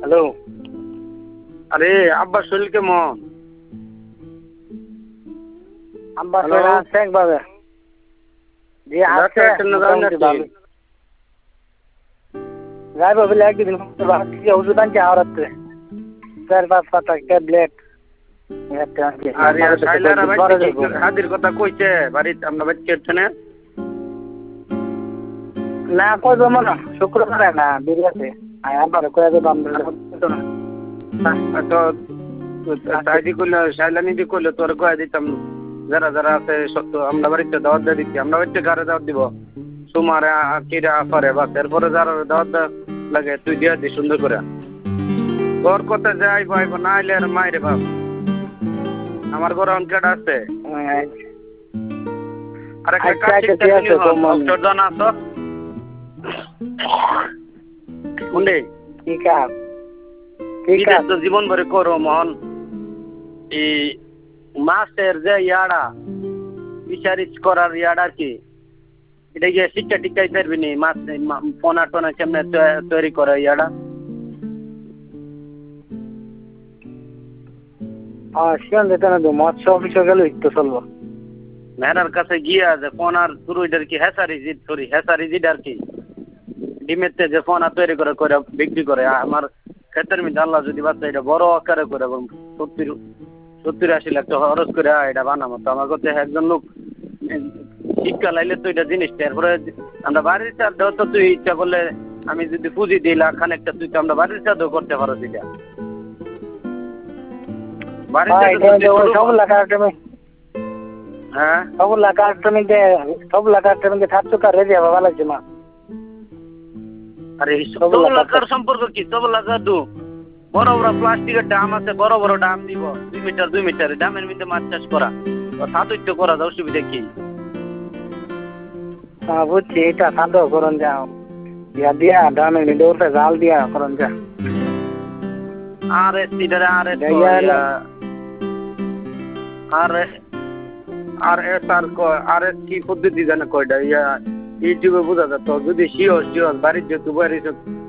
Hello. আরে আব্বার শরীর কেমন? আব্বা শরীর আছে একভাবে। জি আছে মোটামুটি ভালো। যাইব বলে একদিন ভাবছি ওষুধ আনছি আওরাতে 4-5 পাতা ট্যাবলেট। আরে শাইলারা বাইতে কি হাদির কথা কইছে বাড়িতে আমরা বাইতে না? না কইব না শুক্রবারে না বিরাতে আবার কয়ে দেব আমরা তো তাইদি কইলে শাইলানি দি কইলে তোর কয়ে দিতাম যারা যারা আছে সত্য আমরা বাড়িতে দাওয়াত দিয়ে দিচ্ছি আমরা বাড়িতে কারে দাওয়াত দিব সুমারে কিরা আফারে বাস এরপরে যারা দাওয়াত লাগে তুই দিয়া দি সুন্দর করে তোর কথা যাই ভাইব না আইলে আর মাইরে বাপ আমার ঘরে অনকেট আছে আর একটা কাজ জানা তো শুনে ঠিক আছে জীবন ভরে করো মন এই মাছের যে ইয়াড়া বিচারিচ করার ইয়াড়া কি এটা গিয়ে শিক্ষা টিকাই পারবি নি মাছ পোনা টোনা কেমনে তৈরি করে ইয়াড়া শিয়ান যেতে না তো মৎস্য অফিসে গেলে একটু চলবো মেহরার কাছে গিয়া যে পোনার তুরুইটার কি হেসারি জিড আর কি ডিমেতে যে পোনা তৈরি করে করে বিক্রি করে আমার ক্ষেতের মধ্যে আল্লাহ যদি বাচ্চা এটা বড় আকারে করে 70-80 লাখ টাকা খরচ করে এটা বানাবো তো আমার কাছে একজন লোক শিক্ষা লাইলে তো এটা জিনিসটা এরপরে আমরা বাড়ির চার তো তুই ইচ্ছা করলে আমি যদি পুঁজি দিই লাখ খানেকটা তুই তো আমরা বাড়ির চাঁদও করতে পারো সেটা হ্যাঁ সব লাগার থাকতো কার রেডি হবে ভালো লাগছে না আরে সব লাগার সম্পর্ক কি সব লাগা দু বড় বড় প্লাস্টিকের দাম আছে বড় বড় দাম দিব 2 মিটার দামের মধ্যে মাছ চাষ করা সাদুত্য করা অসুবিধা কি বুঝছি এটা সাদু করন যাও দিয়া দামের মধ্যে ওটা জাল দিয়া করন যা আরে সিডারে আরে কি পদ্ধতি জানে কয়টা ইউটিউবে বোঝা যেত যদি শিওর বাড়ির যেহেতু